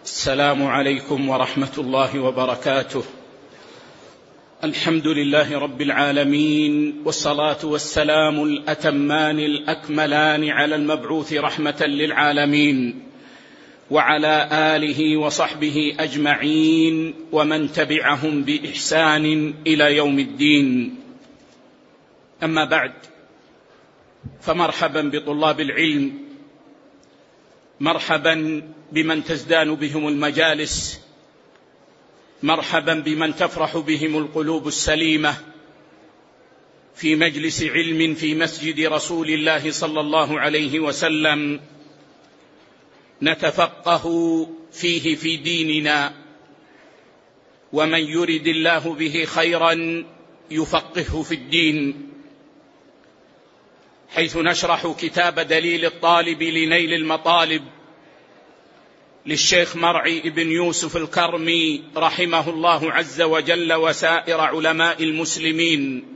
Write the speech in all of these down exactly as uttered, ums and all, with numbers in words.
السلام عليكم ورحمة الله وبركاته. الحمد لله رب العالمين، والصلاة والسلام الأتمان الأكملان على المبعوث رحمة للعالمين، وعلى آله وصحبه أجمعين ومن تبعهم بإحسان إلى يوم الدين. أما بعد، فمرحبا بطلاب العلم، مرحبا بمن تزدان بهم المجالس، مرحبا بمن تفرح بهم القلوب السليمة في مجلس علم في مسجد رسول الله صلى الله عليه وسلم، نتفقه فيه في ديننا، ومن يرد الله به خيرا يفقهه في الدين، حيث نشرح كتاب دليل الطالب لنيل المطالب للشيخ مرعي بن يوسف الكرمي رحمه الله عز وجل وسائر علماء المسلمين.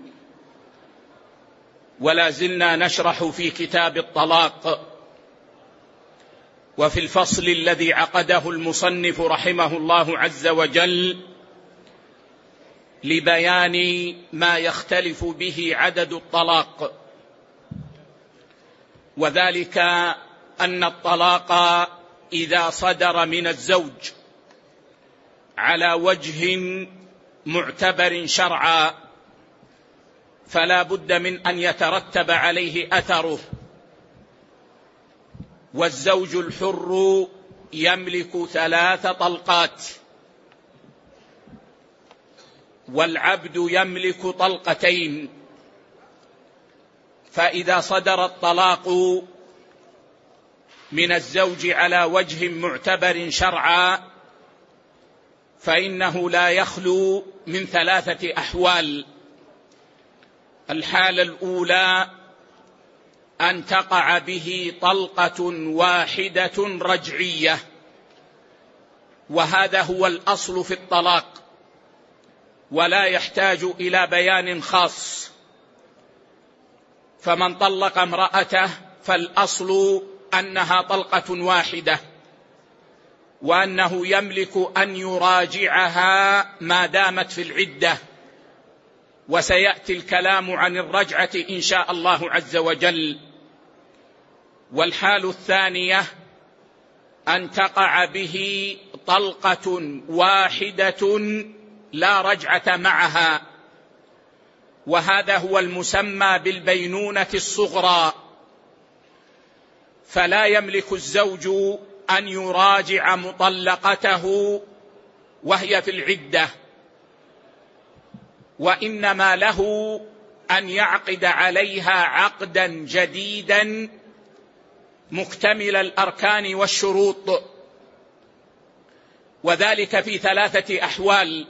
ولا زلنا نشرح في كتاب الطلاق، وفي الفصل الذي عقده المصنف رحمه الله عز وجل لبيان ما يختلف به عدد الطلاق، وذلك أن الطلاق إذا صدر من الزوج على وجه معتبر شرعا فلا بد من أن يترتب عليه أثره، والزوج الحر يملك ثلاث طلقات، والعبد يملك طلقتين. فإذا صدر الطلاق من الزوج على وجه معتبر شرعا فإنه لا يخلو من ثلاثة أحوال. الحالة الأولى أن تقع به طلقة واحدة رجعية، وهذا هو الأصل في الطلاق ولا يحتاج إلى بيان خاص. فمن طلق امرأته فالأصل أنها طلقة واحدة، وأنه يملك أن يراجعها ما دامت في العدة، وسيأتي الكلام عن الرجعة إن شاء الله عز وجل. والحال الثانية أن تقع به طلقة واحدة لا رجعة معها، وهذا هو المسمى بالبينونة الصغرى، فلا يملك الزوج أن يراجع مطلقته وهي في العدة، وإنما له أن يعقد عليها عقدا جديدا مكتمل الأركان والشروط، وذلك في ثلاثة أحوال.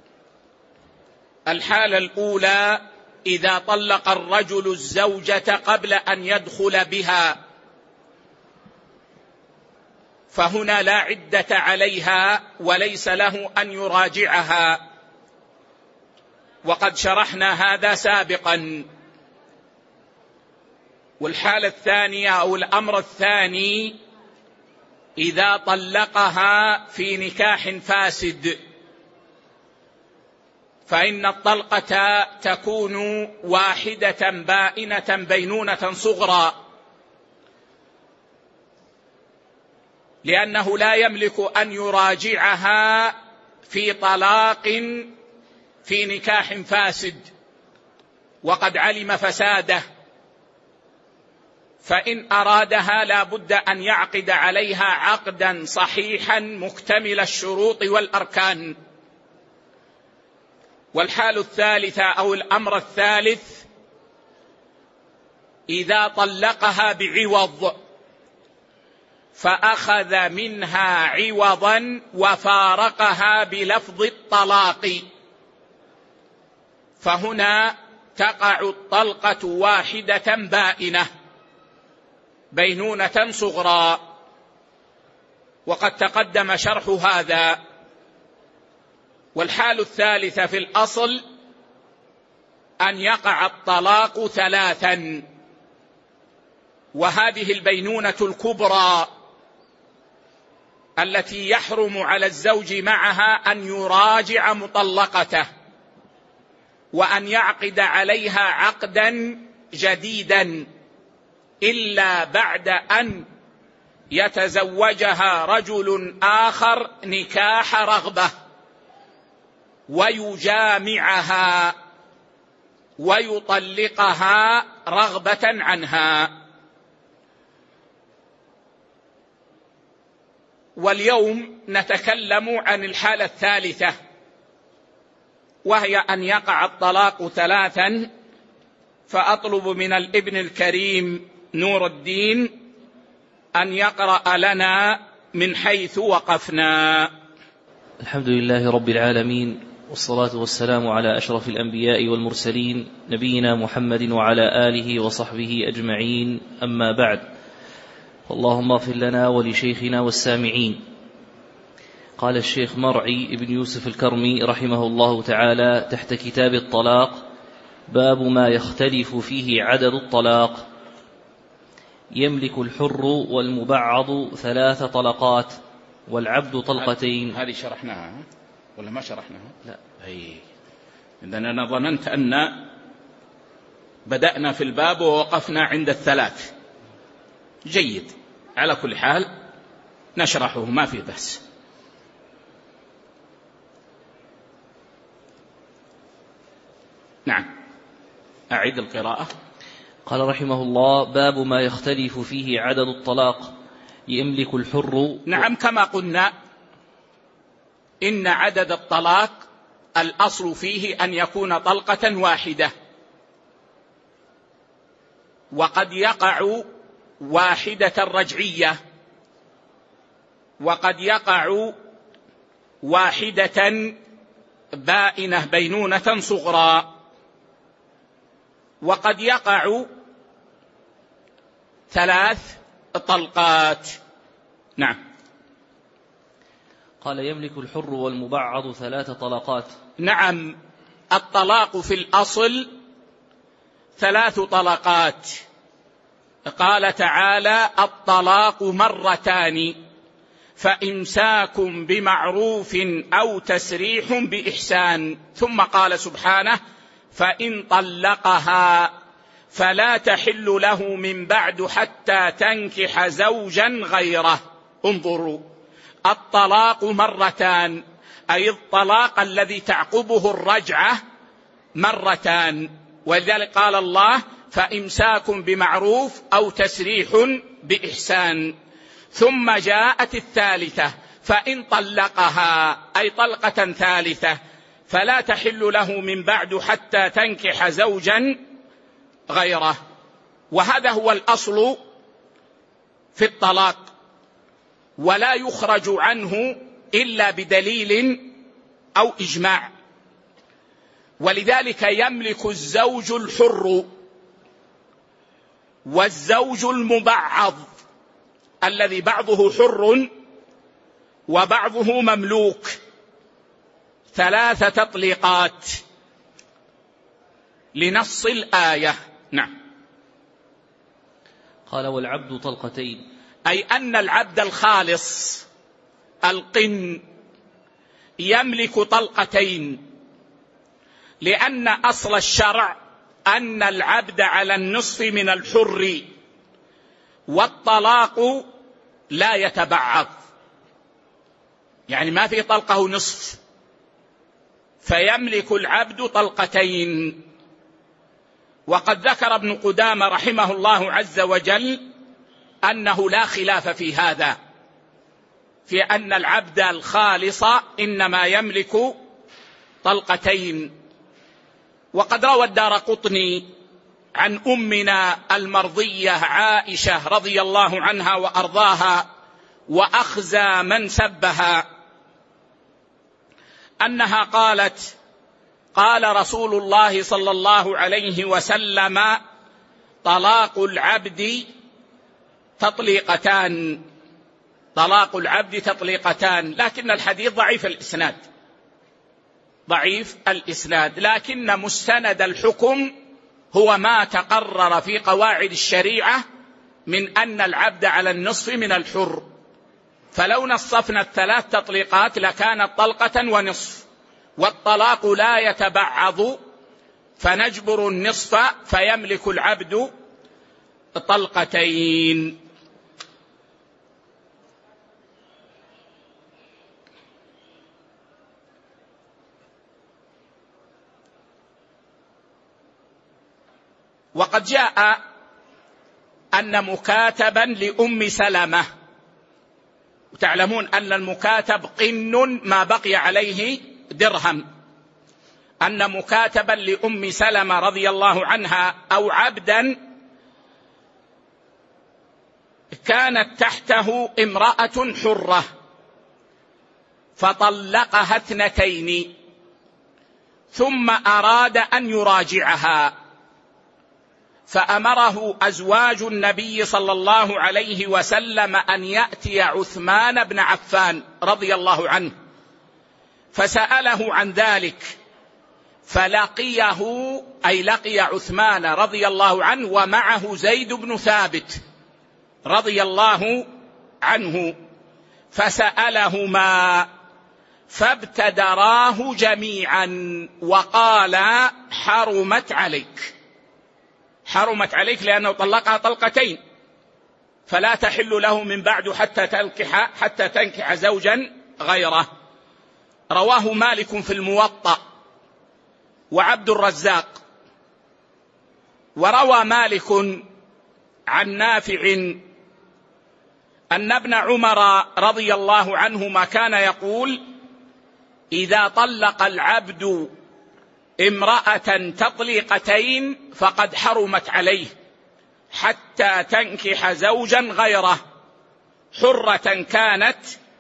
الحالة الأولى إذا طلق الرجل الزوجة قبل أن يدخل بها، فهنا لا عدة عليها وليس له أن يراجعها، وقد شرحنا هذا سابقا. والحالة الثانية أو الأمر الثاني إذا طلقها في نكاح فاسد، فإن الطلقة تكون واحدة بائنة بينونة صغرى، لأنه لا يملك أن يراجعها في طلاق في نكاح فاسد وقد علم فساده، فإن أرادها لا بد أن يعقد عليها عقدا صحيحا مكتمل الشروط والأركان. والحال الثالثة أو الأمر الثالث إذا طلقها بعوض فأخذ منها عوضا وفارقها بلفظ الطلاق، فهنا تقع الطلقة واحدة بائنة بينونة صغرى، وقد تقدم شرح هذا. والحال الثالثة في الأصل أن يقع الطلاق ثلاثا، وهذه البينونة الكبرى التي يحرم على الزوج معها أن يراجع مطلقته وأن يعقد عليها عقدا جديدا إلا بعد أن يتزوجها رجل آخر نكاح رغبة ويجامعها ويطلقها رغبة عنها. واليوم نتكلم عن الحالة الثالثة، وهي أن يقع الطلاق ثلاثا. فأطلب من الابن الكريم نور الدين أن يقرأ لنا من حيث وقفنا. الحمد لله رب العالمين، والصلاة والسلام على أشرف الأنبياء والمرسلين، نبينا محمد وعلى آله وصحبه أجمعين، أما بعد. اللهم اغفر لنا ولشيخنا والسامعين. قال الشيخ مرعي ابن يوسف الكرمي رحمه الله تعالى تحت كتاب الطلاق: باب ما يختلف فيه عدد الطلاق. يملك الحر والمبعض ثلاث طلقات والعبد طلقتين. هذه شرحناها ولا ما شرحناها؟ لا. أي إذن أنا ظننت أن بدأنا في الباب ووقفنا عند الثلاث. جيد، على كل حال نشرحه ما في بأس. نعم، أعيد القراءة. قال رحمه الله: باب ما يختلف فيه عدد الطلاق. يملك الحر. نعم، كما قلنا إن عدد الطلاق الأصل فيه أن يكون طلقة واحدة، وقد يقع واحدة رجعية، وقد يقع واحدة بائنة بينونة صغرى، وقد يقع ثلاث طلقات. نعم. قال: يملك الحر والمبعض ثلاث طلقات. نعم، الطلاق في الأصل ثلاث طلقات. قال تعالى: الطلاق مرتان فإمساك بمعروف أو تسريح بإحسان. ثم قال سبحانه: فإن طلقها فلا تحل له من بعد حتى تنكح زوجا غيره. انظروا، الطلاق مرتان، أي الطلاق الذي تعقبه الرجعة مرتان. ولذلك قال الله: فإمساك بمعروف أو تسريح بإحسان. ثم جاءت الثالثة: فإن طلقها، أي طلقة ثالثة، فلا تحل له من بعد حتى تنكح زوجا غيره. وهذا هو الأصل في الطلاق، ولا يخرج عنه إلا بدليل أو إجماع. ولذلك يملك الزوج الحر والزوج المبعض الذي بعضه حر وبعضه مملوك ثلاث تطليقات لنص الآية. نعم. قال: والعبد طلقتين. أي أن العبد الخالص القن يملك طلقتين، لأن أصل الشرع أن العبد على النصف من الحر، والطلاق لا يتبعض، يعني ما في طلقه نصف، فيملك العبد طلقتين. وقد ذكر ابن قدامة رحمه الله عز وجل أنه لا خلاف في هذا، في أن العبد الخالص إنما يملك طلقتين. وقد روى الدارقطني عن أمنا المرضية عائشة رضي الله عنها وأرضاها وأخزى من سبها أنها قالت: قال رسول الله صلى الله عليه وسلم: طلاق العبد تطليقتان، طلاق العبد تطليقتان. لكن الحديث ضعيف الإسناد، ضعيف الإسناد، لكن مستند الحكم هو ما تقرر في قواعد الشريعة من أن العبد على النصف من الحر، فلو نصفنا الثلاث تطليقات لكانت طلقة ونصف، والطلاق لا يتبعض فنجبر النصف فيملك العبد طلقتين. وقد جاء أن مكاتبا لأم سلمة، وتعلمون أن المكاتب قن ما بقي عليه درهم، أن مكاتبا لأم سلمة رضي الله عنها أو عبدا كانت تحته امرأة حرة فطلقها اثنتين ثم أراد أن يراجعها، فأمره أزواج النبي صلى الله عليه وسلم أن يأتي عثمان بن عفان رضي الله عنه، فسأله عن ذلك فلقيه، أي لقي عثمان رضي الله عنه ومعه زيد بن ثابت رضي الله عنه، فسألهما فابتدراه جميعا وقال حرمت عليك، حرمت عليك لأنه طلقها طلقتين فلا تحل له من بعد حتى تنكح حتى تنكح زوجا غيره. رواه مالك في الموطأ وعبد الرزاق. وروى مالك عن نافع أن ابن عمر رضي الله عنهما كان يقول: إذا طلق العبد امرأة تطليقتين فقد حرمت عليه حتى تنكح زوجا غيره حرة كانت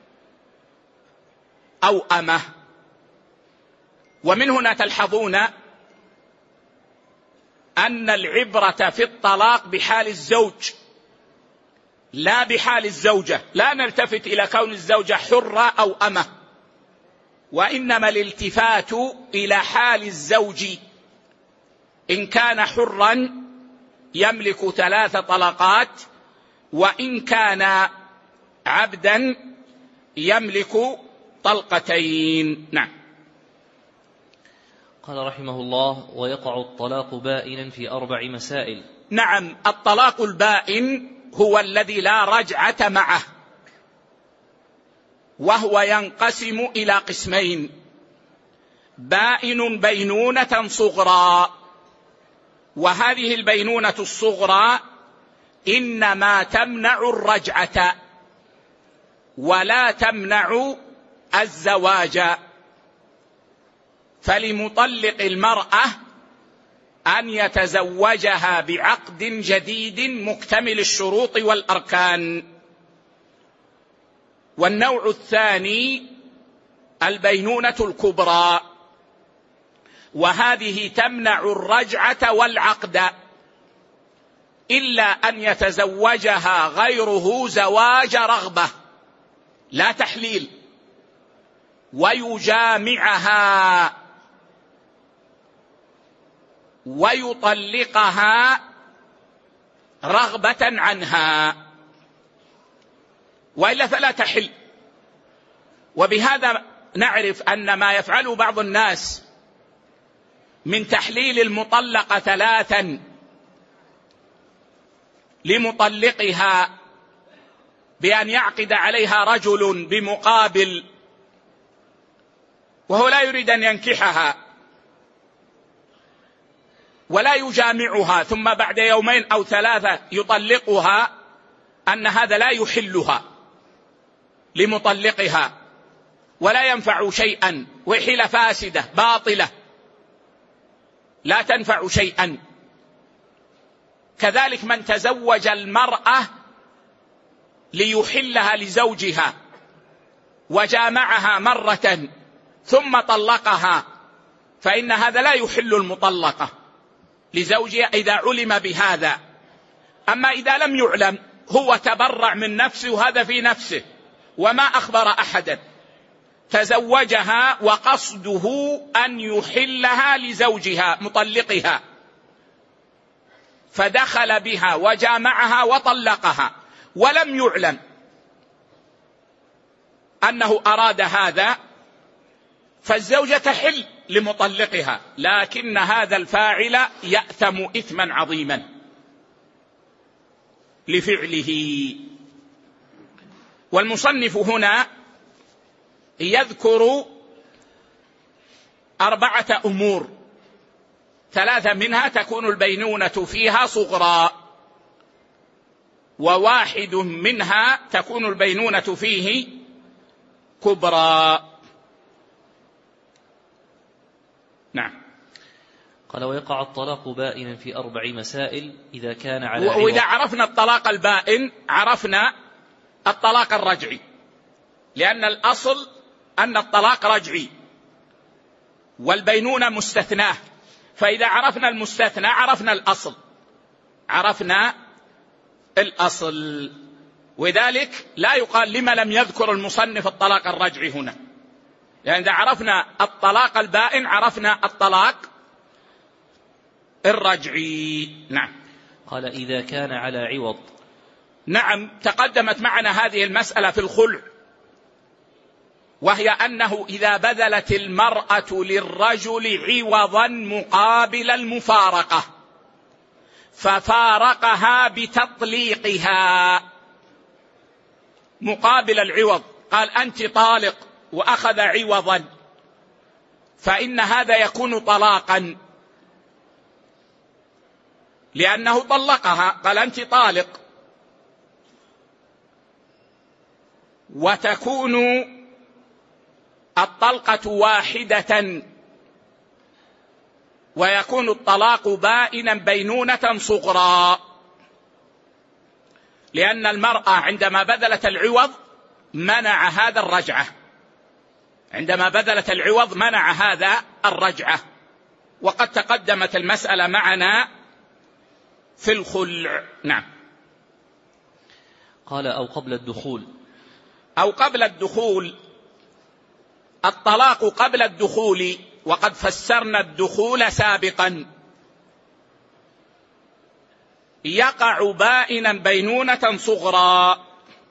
أو أمه. ومن هنا تلحظون أن العبرة في الطلاق بحال الزوج لا بحال الزوجة، لا نلتفت إلى كون الزوجة حرة أو أمه، وإنما الالتفات إلى حال الزوج، إن كان حرا يملك ثلاث طلقات، وإن كان عبدا يملك طلقتين. نعم. قال رحمه الله: ويقع الطلاق بائنا في أربع مسائل. نعم، الطلاق البائن هو الذي لا رجعة معه، وهو ينقسم إلى قسمين: بائن بينونة صغرى، وهذه البينونة الصغرى إنما تمنع الرجعة ولا تمنع الزواج، فلمطلق المرأة أن يتزوجها بعقد جديد مكتمل الشروط والأركان. والنوع الثاني البينونة الكبرى، وهذه تمنع الرجعة والعقد إلا أن يتزوجها غيره زواج رغبة لا تحليل، ويجامعها ويطلقها رغبة عنها، وإلا فلا تحل. وبهذا نعرف أن ما يفعله بعض الناس من تحليل المطلقة ثلاثا لمطلقها بأن يعقد عليها رجل بمقابل، وهو لا يريد أن ينكحها ولا يجامعها، ثم بعد يومين أو ثلاثة يطلقها، أن هذا لا يحلها لمطلقها ولا ينفع شيئا، وحيلة فاسدة باطلة لا تنفع شيئا. كذلك من تزوج المرأة ليحلها لزوجها وجامعها مرة ثم طلقها، فإن هذا لا يحل المطلقة لزوجها إذا علم بهذا. أما إذا لم يعلم، هو تبرع من نفسه وهذا في نفسه وما أخبر أحدا، تزوجها وقصده أن يحلها لزوجها مطلقها، فدخل بها وجامعها وطلقها ولم يعلم، أنه أراد هذا فالزوجة تحل لمطلقها، لكن هذا الفاعل يأثم إثما عظيما لفعله. والمصنف هنا يذكر أربعة أمور، ثلاثة منها تكون البينونة فيها صغرى، وواحد منها تكون البينونة فيه كبرى. نعم. قال: ويقع الطلاق بائنا في أربع مسائل إذا كان على عوض. وإذا عرفنا الطلاق البائن عرفنا الطلاق الرجعي، لأن الأصل أن الطلاق رجعي والبينونة مستثناه، فإذا عرفنا المستثنى عرفنا الأصل عرفنا الأصل وذلك لا يقال لما لم يذكر المصنف الطلاق الرجعي هنا، لأن إذا عرفنا الطلاق البائن عرفنا الطلاق الرجعي. نعم. قال: إذا كان على عوض. نعم، تقدمت معنا هذه المسألة في الخلع، وهي أنه إذا بذلت المرأة للرجل عوضا مقابل المفارقة ففارقها بتطليقها مقابل العوض، قال أنت طالق وأخذ عوضا، فإن هذا يكون طلاقا لأنه طلقها، قال أنت طالق، وتكون الطلقة واحدة ويكون الطلاق بائنا بينونة صغرى، لأن المرأة عندما بذلت العوض منع هذا الرجعة، عندما بذلت العوض منع هذا الرجعة، وقد تقدمت المسألة معنا في الخلع. نعم. قال: أو قبل الدخول. أو قبل الدخول. الطلاق قبل الدخول، وقد فسرنا الدخول سابقا، يقع بائنا بينونة صغرى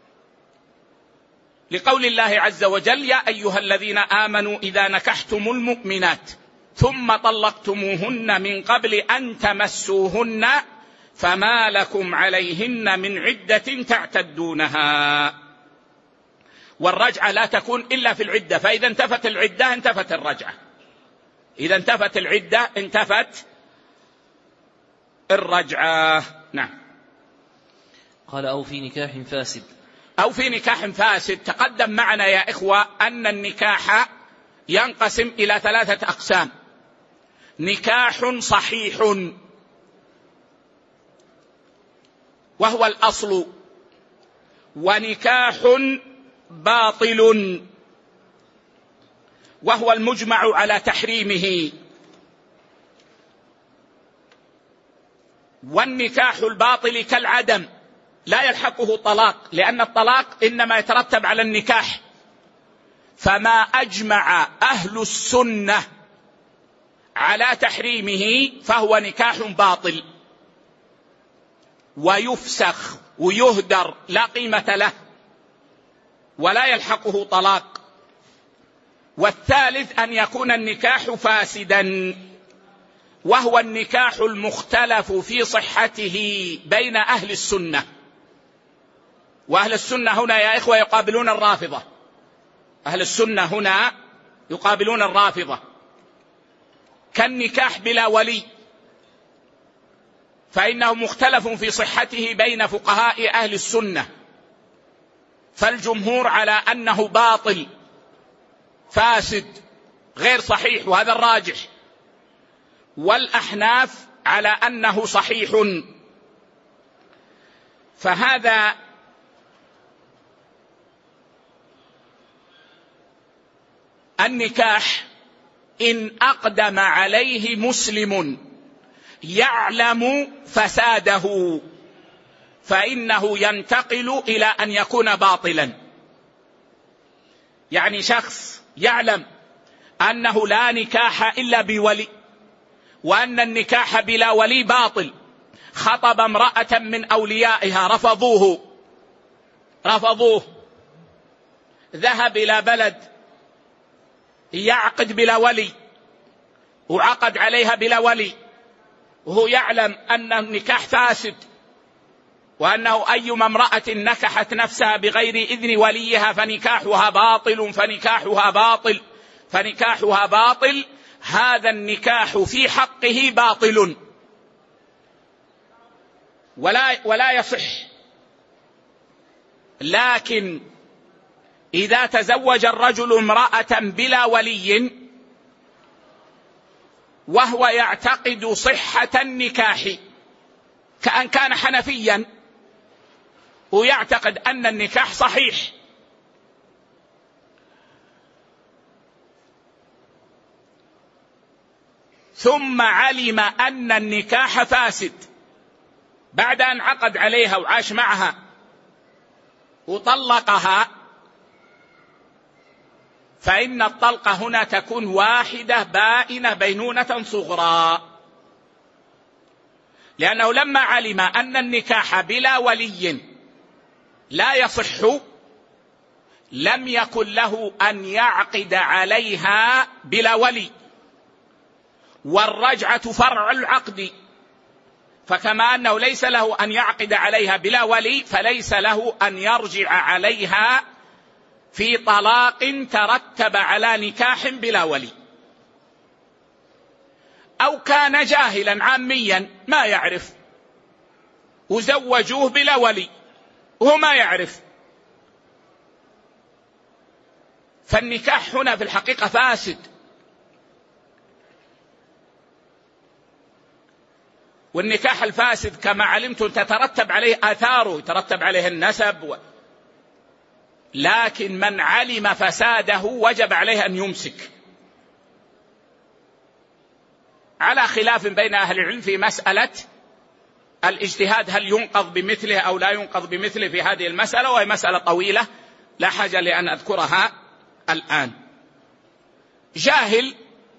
لقول الله عز وجل: يا أيها الذين آمنوا إذا نكحتم المؤمنات ثم طلقتموهن من قبل أن تمسوهن فما لكم عليهن من عدة تعتدونها. والرجعة لا تكون إلا في العدة، فإذا انتفت العدة انتفت الرجعة، إذا انتفت العدة انتفت الرجعة. نعم. قال: أو في نكاح فاسد. أو في نكاح فاسد. تقدم معنا يا إخوة أن النكاح ينقسم إلى ثلاثة أقسام: نكاح صحيح وهو الأصل، ونكاح باطل وهو المجمع على تحريمه. والنكاح الباطل كالعدم لا يلحقه طلاق، لأن الطلاق إنما يترتب على النكاح، فما أجمع أهل السنة على تحريمه فهو نكاح باطل ويفسخ ويهدر لا قيمة له ولا يلحقه طلاق. والثالث أن يكون النكاح فاسدا، وهو النكاح المختلف في صحته بين أهل السنة. وأهل السنة هنا يا إخوة يقابلون الرافضة، أهل السنة هنا يقابلون الرافضة. كالنكاح بلا ولي، فإنه مختلف في صحته بين فقهاء أهل السنة، فالجمهور على أنه باطل فاسد غير صحيح، وهذا الراجح، والأحناف على أنه صحيح. فهذا النكاح إن أقدم عليه مسلم يعلم فساده فإنه ينتقل إلى أن يكون باطلا. يعني شخص يعلم أنه لا نكاح إلا بولي، وأن النكاح بلا ولي باطل، خطب امرأة من أوليائها رفضوه رفضوه ذهب إلى بلد يعقد بلا ولي وعقد عليها بلا ولي، وهو يعلم أن النكاح فاسد، وأنه أيما امرأة نكحت نفسها بغير إذن وليها فنكاحها باطل فنكاحها باطل فنكاحها باطل، هذا النكاح في حقه باطل ولا ولا يصح. لكن إذا تزوج الرجل امرأة بلا ولي وهو يعتقد صحة النكاح، كأن كان حنفيا ويعتقد أن النكاح صحيح، ثم علم أن النكاح فاسد بعد أن عقد عليها وعاش معها وطلقها، فإن الطلقة هنا تكون واحدة بائنة بينونة صغرى، لأنه لما علم أن النكاح بلا ولي لا يصح لم يكن له أن يعقد عليها بلا ولي، والرجعة فرع العقد، فكما أنه ليس له أن يعقد عليها بلا ولي فليس له أن يرجع عليها في طلاق ترتب على نكاح بلا ولي. أو كان جاهلا عاميا ما يعرف وزوجوه بلا ولي وهو ما يعرف، فالنكاح هنا في الحقيقة فاسد. والنكاح الفاسد كما علمتم تترتب عليه آثاره، يترتب عليه النسب و... لكن من علم فساده وجب عليه أن يمسك، على خلاف بين أهل العلم في مسألة الاجتهاد هل ينقض بمثله أو لا ينقض بمثله في هذه المسألة، وهي مسألة طويلة لا حاجة لأن أذكرها الآن. جاهل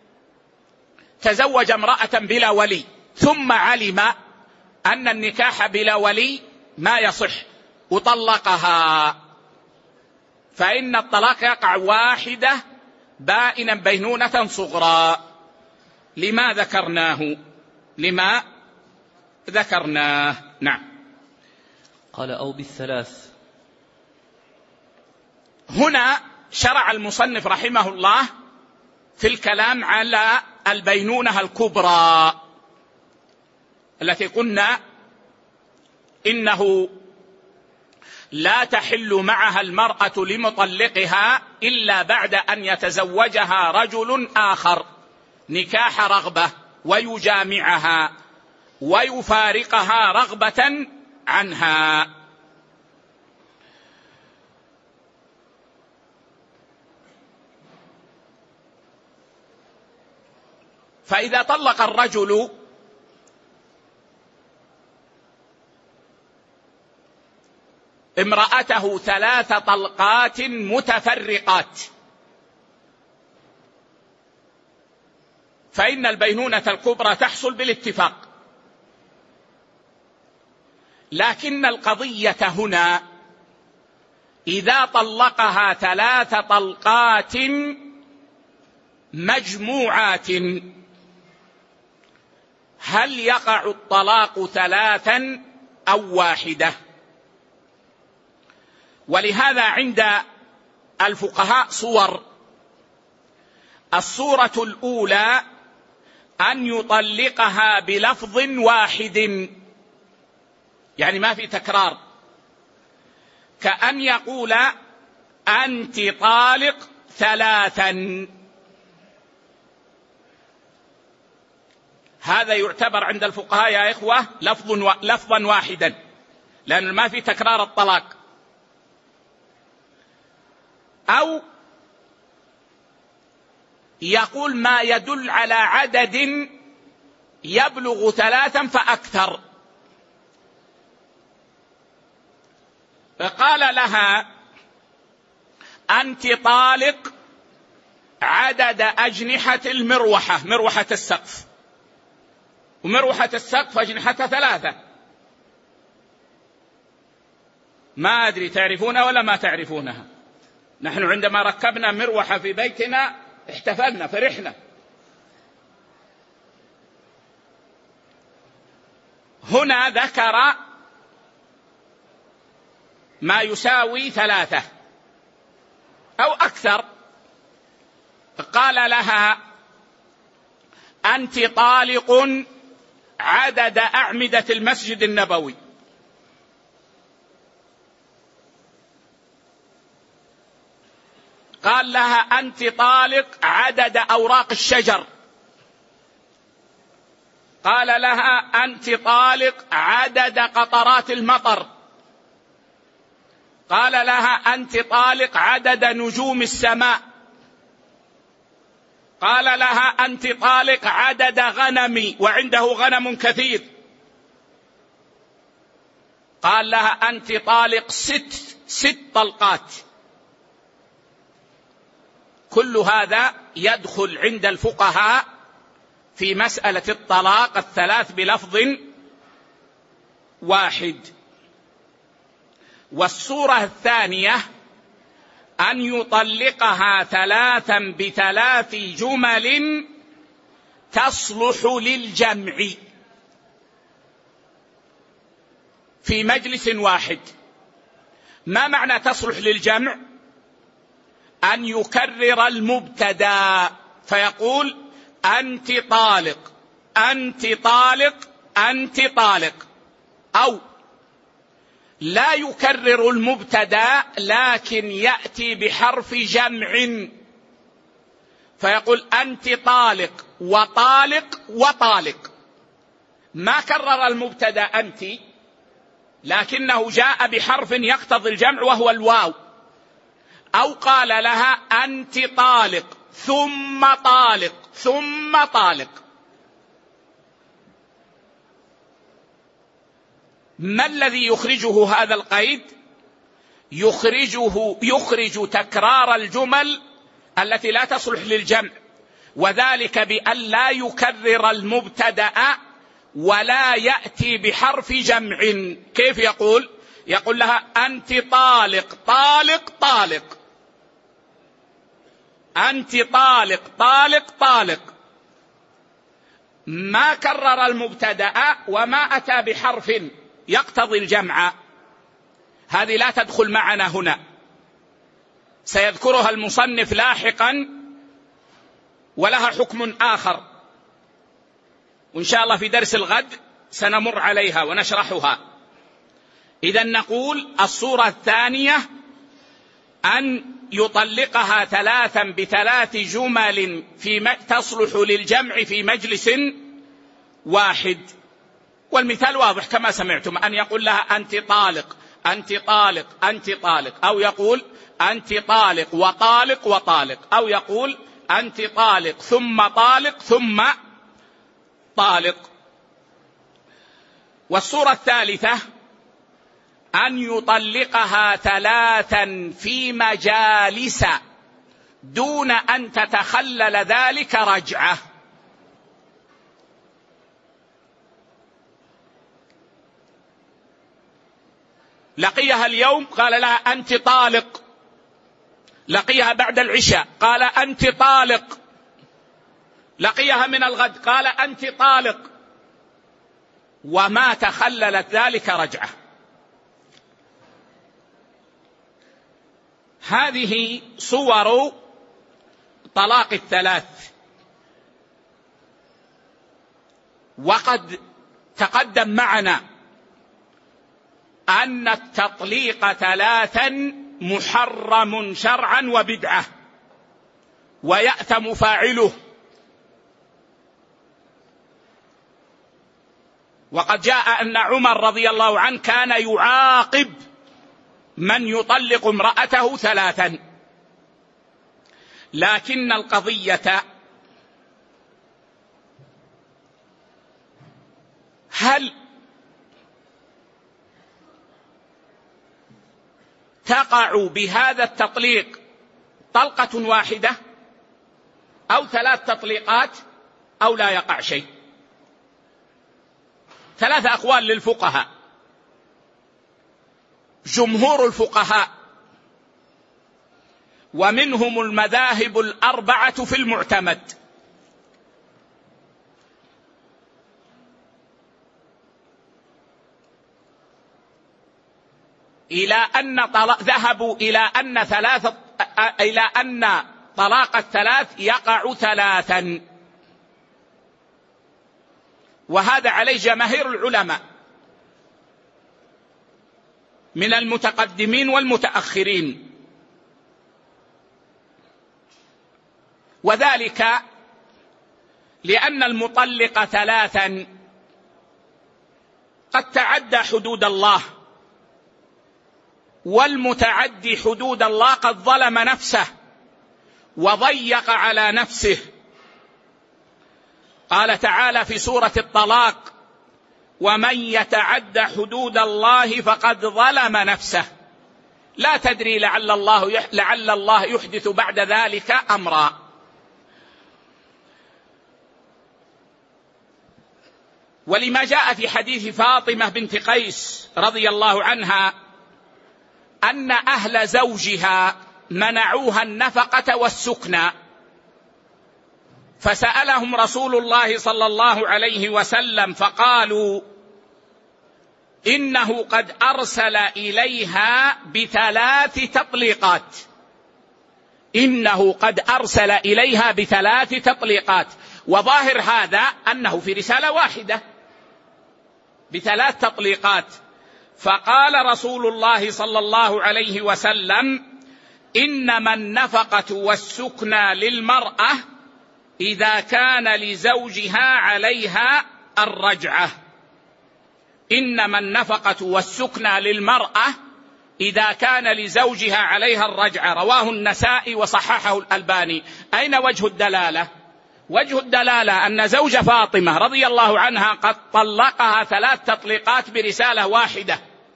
تزوج امرأة بلا ولي ثم علم أن النكاح بلا ولي ما يصح وطلقها، فإن الطلاق يقع واحدة بائنا بينونة صغرى. لما ذكرناه لما ذكرناه نعم. قال أو بالثلاث. هنا شرع المصنف رحمه الله في الكلام على البينونة الكبرى التي قلنا إنه لا تحل معها المرأة لمطلقها إلا بعد أن يتزوجها رجل آخر نكاح رغبة ويجامعها ويفارقها رغبة عنها. فإذا طلق الرجل امرأته ثلاث طلقات متفرقات فإن البينونة الكبرى تحصل بالاتفاق، لكن القضية هنا إذا طلقها ثلاث طلقات مجموعات هل يقع الطلاق ثلاثا أو واحدة؟ ولهذا عند الفقهاء صور. الصورة الأولى أن يطلقها بلفظ واحد، يعني ما في تكرار، كأن يقول أنت طالق ثلاثا، هذا يعتبر عند الفقهاء يا إخوة لفظ و... لفظا واحدا، لأن ما في تكرار الطلاق. أو يقول ما يدل على عدد يبلغ ثلاثا فأكثر، فقال لها أنت طالق عدد أجنحة المروحة، مروحة السقف، ومروحة السقف أجنحتها ثلاثة، ما أدري تعرفونها ولا ما تعرفونها؟ نحن عندما ركبنا مروحة في بيتنا احتفلنا فرحنا. هنا ذكر ما يساوي ثلاثة أو أكثر. قال لها: أنت طالق عدد أعمدة المسجد النبوي. قال لها: أنت طالق عدد أوراق الشجر. قال لها: أنت طالق عدد قطرات المطر. قال لها: أنت طالق عدد نجوم السماء. قال لها: أنت طالق عدد غنمي، وعنده غنم كثير. قال لها: أنت طالق ست ست طلقات. كل هذا يدخل عند الفقهاء في مسألة الطلاق الثلاث بلفظ واحد. والصورة الثانية أن يطلقها ثلاثا بثلاث جمل تصلح للجمع في مجلس واحد. ما معنى تصلح للجمع؟ أن يكرر المبتدأ فيقول: أنت طالق، أنت طالق، أنت طالق. أو لا يكرر المبتدأ لكن يأتي بحرف جمع فيقول: أنت طالق وطالق وطالق. ما كرر المبتدأ أنت، لكنه جاء بحرف يقتضي الجمع وهو الواو. أو قال لها: أنت طالق ثم طالق ثم طالق. ما الذي يخرجه هذا القيد؟ يخرجه يخرج تكرار الجمل التي لا تصلح للجمع، وذلك بأن لا يكرر المبتدأ ولا يأتي بحرف جمع. كيف يقول؟ يقول لها: أنت طالق طالق طالق، أنت طالق طالق طالق. ما كرر المبتدأ وما أتى بحرف يقتضي الجمع. هذه لا تدخل معنا هنا، سيذكرها المصنف لاحقا ولها حكم آخر، وإن شاء الله في درس الغد سنمر عليها ونشرحها. إذن نقول: الصورة الثانية أن يطلقها ثلاثا بثلاث جمل في تصلح للجمع في مجلس واحد. والمثال واضح كما سمعتم، أن يقول لها: أنت طالق، أنت طالق، أنت طالق. أو يقول: أنت طالق وطالق وطالق. أو يقول: أنت طالق ثم طالق ثم طالق. والصورة الثالثة أن يطلقها ثلاثا في مجالس دون أن تتخلل ذلك رجعة. لقيها اليوم قال لها: أنت طالق. لقيها بعد العشاء قال: أنت طالق. لقيها من الغد قال: أنت طالق. وما تخللت ذلك رجعة. هذه صور طلاق الثلاث. وقد تقدم معنا أن التطليق ثلاثا محرم شرعا وبدعة، ويأثم فاعله. وقد جاء أن عمر رضي الله عنه كان يعاقب من يطلق امرأته ثلاثا. لكن القضية: هل تقع بهذا التطليق طلقة واحدة أو ثلاث تطليقات أو لا يقع شيء؟ ثلاث أقوال للفقهاء. جمهور الفقهاء ومنهم المذاهب الأربعة في المعتمد. إلى أن طلاق ذهبوا إلى أن ثلاثة إلى أن طلاق الثلاث يقع ثلاثا، وهذا عليه جماهير العلماء من المتقدمين والمتأخرين، وذلك لأن المطلق ثلاثا قد تعدى حدود الله، والمتعدي حدود الله قد ظلم نفسه وضيق على نفسه. قال تعالى في سورة الطلاق: ومن يتعد حدود الله فقد ظلم نفسه، لا تدري لعل الله لعل الله يحدث بعد ذلك أمرا. ولما جاء في حديث فاطمة بنت قيس رضي الله عنها أن أهل زوجها منعوها النفقة والسكنى، فسألهم رسول الله صلى الله عليه وسلم فقالوا إنه قد أرسل إليها بثلاث تطليقات إنه قد أرسل إليها بثلاث تطليقات وظاهر هذا أنه في رسالة واحدة بثلاث تطليقات. فقال رسول الله صلى الله عليه وسلم: إنما النفقة والسكنى للمرأة إذا كان لزوجها عليها الرجعة. إنما النفقة والسكنى للمرأة إذا كان لزوجها عليها الرجعة. رواه النسائي وصححه الألباني. أين وجه الدلالة؟ وجه الدلالة أن زوج فاطمة رضي الله عنها قد طلقها ثلاث تطليقات برسالة واحدة،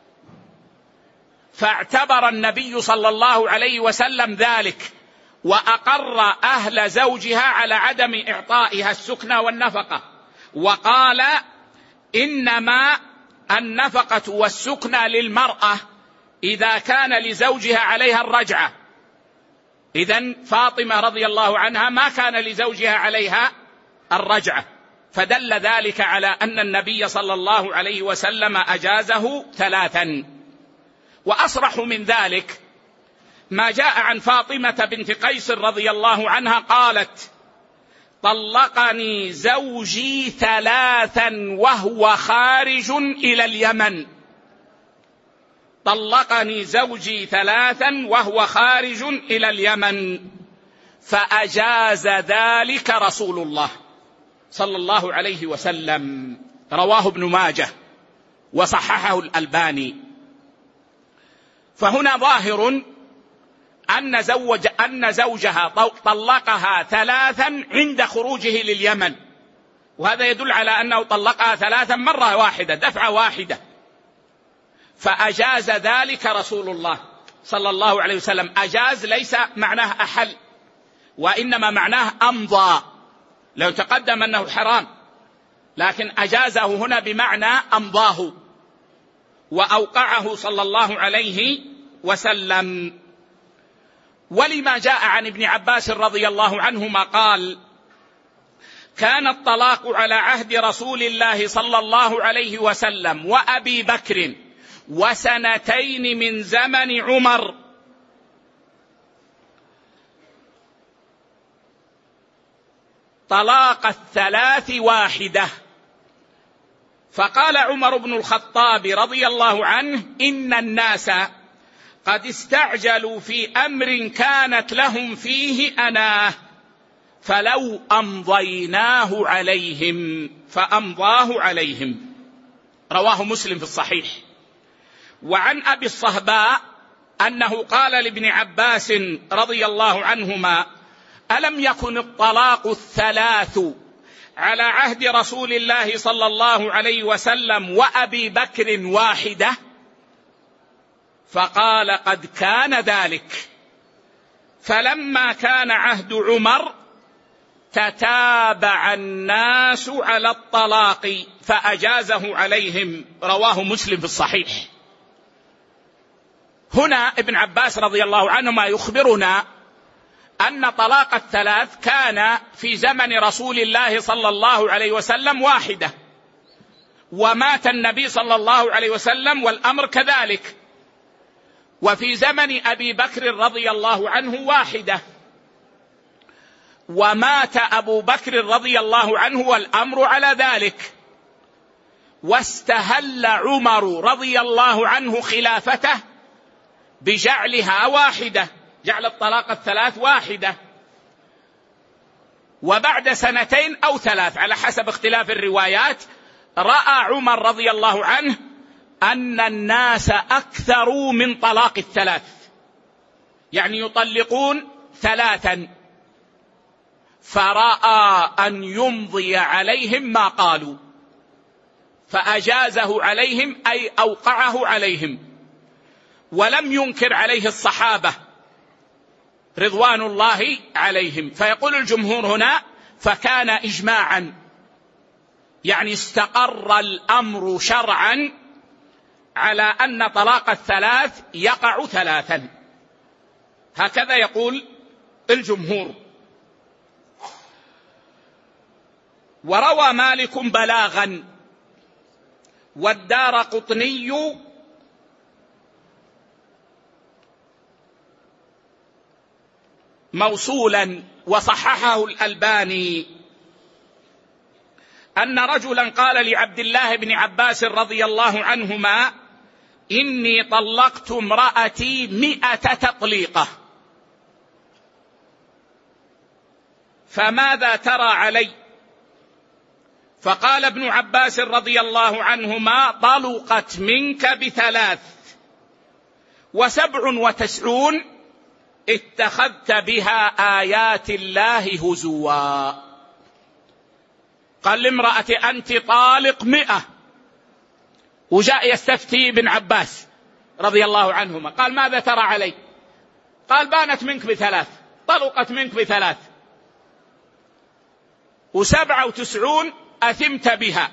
فاعتبر النبي صلى الله عليه وسلم ذلك وأقر أهل زوجها على عدم إعطائها السكنى والنفقة، وقال: إنما النفقة والسكنى للمرأة إذا كان لزوجها عليها الرجعة. إذن فاطمة رضي الله عنها ما كان لزوجها عليها الرجعة، فدل ذلك على أن النبي صلى الله عليه وسلم أجازه ثلاثا. وأصرح من ذلك ما جاء عن فاطمة بنت قيس رضي الله عنها قالت: طلقني زوجي ثلاثا وهو خارج إلى اليمن. طلقني زوجي ثلاثا وهو خارج إلى اليمن، فأجاز ذلك رسول الله صلى الله عليه وسلم. رواه ابن ماجه وصححه الألباني. فهنا ظاهر أن, زوج أن زوجها طلقها ثلاثا عند خروجه لليمن، وهذا يدل على أنه طلقها ثلاثا مرة واحدة دفعة واحدة، فأجاز ذلك رسول الله صلى الله عليه وسلم. أجاز ليس معناه أحل، وإنما معناه أمضى، لو تقدم أنه حرام، لكن أجازه هنا بمعنى أمضاه وأوقعه صلى الله عليه وسلم. ولما جاء عن ابن عباس رضي الله عنهما قال: كان الطلاق على عهد رسول الله صلى الله عليه وسلم وأبي بكر وسنتين من زمن عمر، طلاق الثلاث واحدة. فقال عمر بن الخطاب رضي الله عنه: إن الناس قد استعجلوا في أمر كانت لهم فيه أناه، فلو أمضيناه عليهم فأمضاه عليهم. رواه مسلم في الصحيح. وعن أبي الصهباء أنه قال لابن عباس رضي الله عنهما: ألم يكن الطلاق الثلاث على عهد رسول الله صلى الله عليه وسلم وأبي بكر واحدة؟ فقال: قد كان ذلك، فلما كان عهد عمر تتابع الناس على الطلاق فأجازه عليهم. رواه مسلم في الصحيح. هنا ابن عباس رضي الله عنهما يخبرنا أن طلاق الثلاث كان في زمن رسول الله صلى الله عليه وسلم واحدة، ومات النبي صلى الله عليه وسلم والأمر كذلك، وفي زمن أبي بكر رضي الله عنه واحدة، ومات أبو بكر رضي الله عنه والأمر على ذلك، واستهل عمر رضي الله عنه خلافته بجعلها واحدة، جعل الطلاق الثلاث واحدة، وبعد سنتين أو ثلاث على حسب اختلاف الروايات رأى عمر رضي الله عنه أن الناس أكثروا من طلاق الثلاث، يعني يطلقون ثلاثا، فرأى أن يمضي عليهم ما قالوا فأجازه عليهم، أي أوقعه عليهم، ولم ينكر عليه الصحابة رضوان الله عليهم. فيقول الجمهور هنا فكان إجماعا، يعني استقر الأمر شرعا على أن طلاق الثلاث يقع ثلاثا، هكذا يقول الجمهور. وروى مالك بلاغا والدارقطني موصولا وصححه الألباني أن رجلا قال لعبد الله بن عباس رضي الله عنهما: إني طلقت امرأتي مئة تطليقة، فماذا ترى علي؟ فقال ابن عباس رضي الله عنهما: طلقت منك بثلاث، وسبع وتسعون اتخذت بها آيات الله هزوا. قال لامرأتي: أنت طالق مئة، وجاء يستفتي ابن عباس رضي الله عنهما، قال: ماذا ترى علي؟ قال: بانت منك بثلاث، طلقت منك بثلاث، وسبعة وتسعون أثمت بها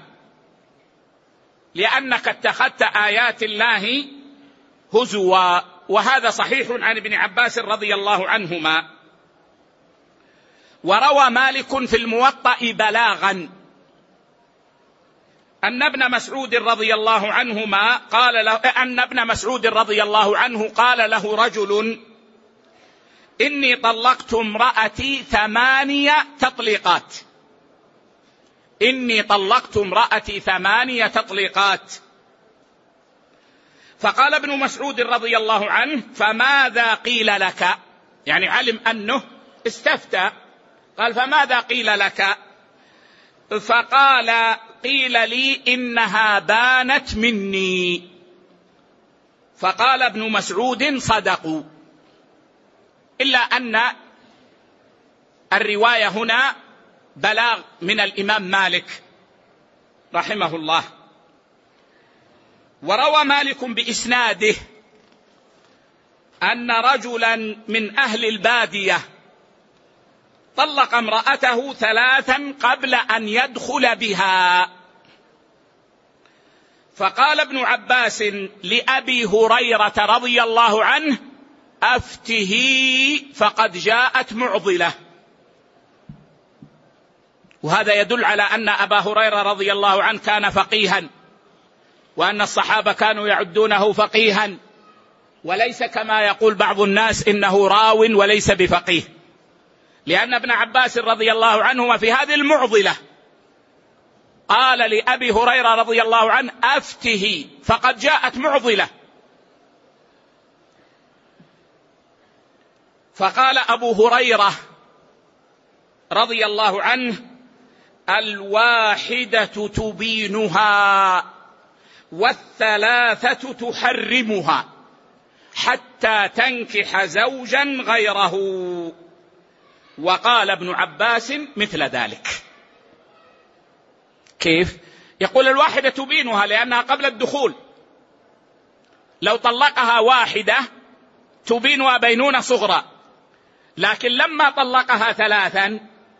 لأنك اتخذت آيات الله هزوا. وهذا صحيح عن ابن عباس رضي الله عنهما. وروى مالك في الموطأ بلاغا أن ابن مسعود رضي الله عنهما قال له أن ابن مسعود رضي الله عنه قال له رجل: إني طلقت امرأتي ثمانية تطليقات، إني طلقت امرأتي ثمانية تطليقات. فقال ابن مسعود رضي الله عنه: فماذا قيل لك؟ يعني علم أنه استفتى، قال: فماذا قيل لك؟ فقال: قيل لي إنها بانت مني. فقال ابن مسعود: صدقوا، إلا أن الرواية هنا بلاغ من الإمام مالك رحمه الله. وروى مالك بإسناده أن رجلا من أهل البادية طلق امرأته ثلاثا قبل أن يدخل بها، فقال ابن عباس لأبي هريرة رضي الله عنه: أفته فقد جاءت معضلة. وهذا يدل على أن أبا هريرة رضي الله عنه كان فقيها، وأن الصحابة كانوا يعدونه فقيها، وليس كما يقول بعض الناس إنه راو وليس بفقيه، لأن ابن عباس رضي الله عنهما في هذه المعضلة قال لأبي هريرة رضي الله عنه: أفته فقد جاءت معضلة. فقال أبو هريرة رضي الله عنه: الواحدة تبينها والثلاثة تحرمها حتى تنكح زوجا غيره. وقال ابن عباس مثل ذلك. كيف؟ يقول الواحدة تبينها لأنها قبل الدخول، لو طلقها واحدة تبينها بينونة صغرى، لكن لما طلقها ثلاثا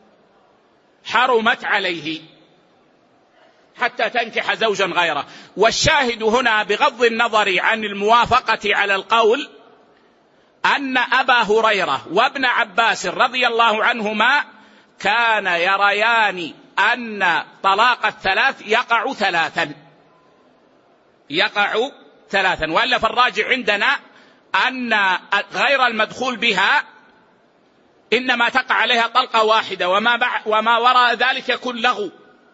حرمت عليه حتى تنكح زوجا غيره. والشاهد هنا بغض النظر عن الموافقة على القول أن أبا هريرة وابن عباس رضي الله عنهما كان يريان أن طلاق الثلاث يقع ثلاثا يقع ثلاثا وإلا فالراجع عندنا أن غير المدخول بها إنما تقع عليها طلقة واحدة، وما, وما وراء ذلك يكون لغو.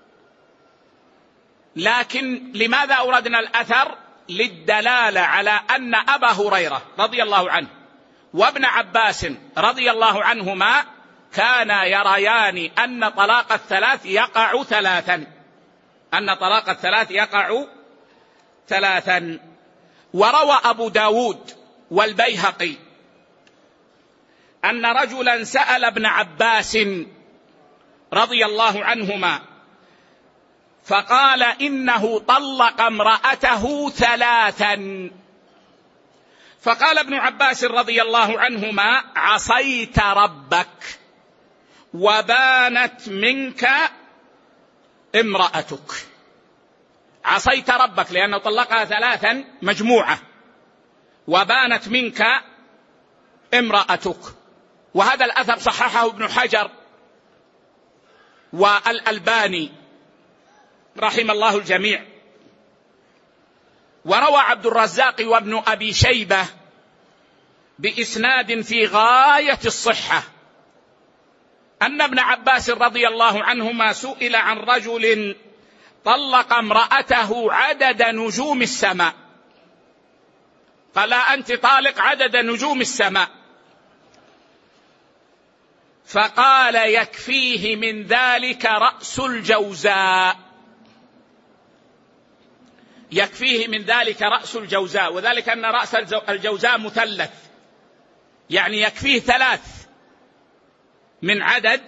لكن لماذا أوردنا الأثر؟ للدلالة على أن أبا هريرة رضي الله عنه وابن عباس رضي الله عنهما كانا يريان أن طلاق الثلاث يقع ثلاثا أن طلاق الثلاث يقع ثلاثا. وروى أبو داود والبيهقي أن رجلا سأل ابن عباس رضي الله عنهما فقال إنه طلق امرأته ثلاثا، فقال ابن عباس رضي الله عنهما عصيت ربك وبانت منك امرأتك. عصيت ربك لأنه طلقها ثلاثا مجموعة، وبانت منك امرأتك. وهذا الأثر صححه ابن حجر والألباني رحم الله الجميع. وروى عبد الرزاق وابن أبي شيبة بإسناد في غاية الصحة أن ابن عباس رضي الله عنهما سئل عن رجل طلق امرأته عدد نجوم السماء، قال أنت طالق عدد نجوم السماء، فقال يكفيه من ذلك رأس الجوزاء، يكفيه من ذلك رأس الجوزاء، وذلك أن رأس الجوزاء مثلث، يعني يكفيه ثلاث من عدد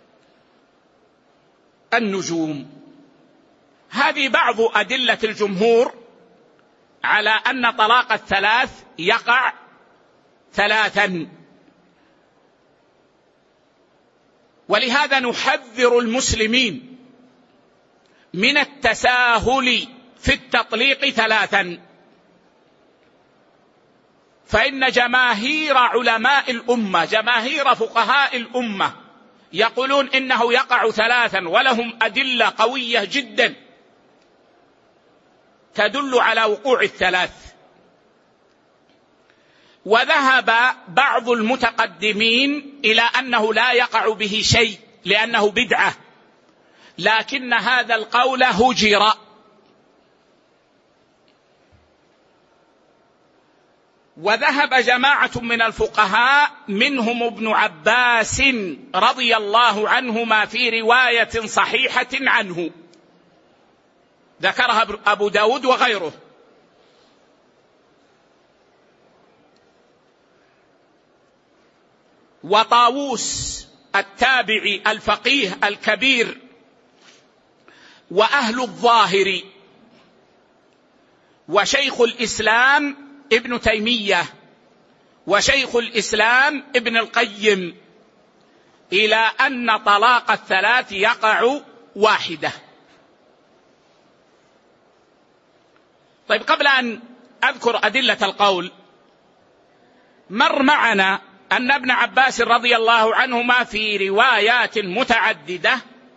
النجوم. هذه بعض أدلة الجمهور على أن طلاق الثلاث يقع ثلاثا. ولهذا نحذر المسلمين من التساهل في التطليق ثلاثا، فإن جماهير علماء الأمة جماهير فقهاء الأمة يقولون إنه يقع ثلاثا، ولهم أدلة قوية جدا تدل على وقوع الثلاث. وذهب بعض المتقدمين إلى أنه لا يقع به شيء لأنه بدعة، لكن هذا القول هجر. وذهب جماعة من الفقهاء منهم ابن عباس رضي الله عنهما في رواية صحيحة عنه ذكرها أبو داود وغيره، وطاووس التابعي الفقيه الكبير وأهل الظاهر وشيخ الإسلام ابن تيمية وشيخ الإسلام ابن القيم إلى أن طلاق الثلاث يقع واحدة. طيب، قبل أن أذكر أدلة القول، مر معنا أن ابن عباس رضي الله عنهما في روايات متعددة